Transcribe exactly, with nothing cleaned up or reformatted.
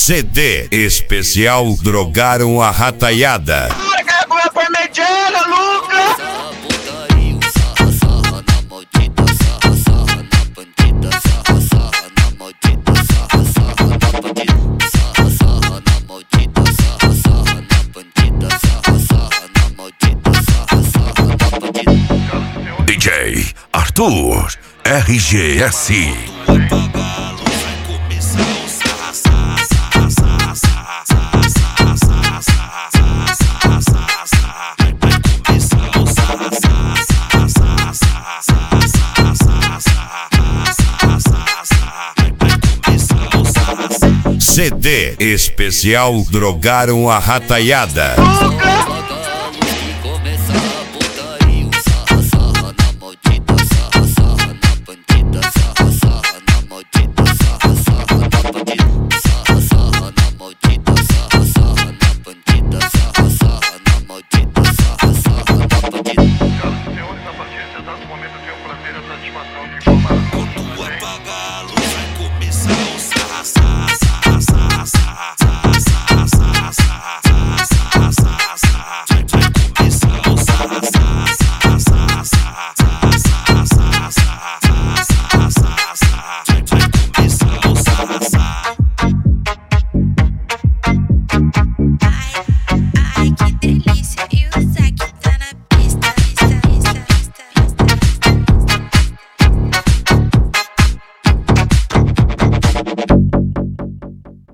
C D especial Drogaram a Rataiada. Quer comer parmegiana, Lucas? D J Arthur R G S. C D especial Drogaram a Rataiada. Lucas!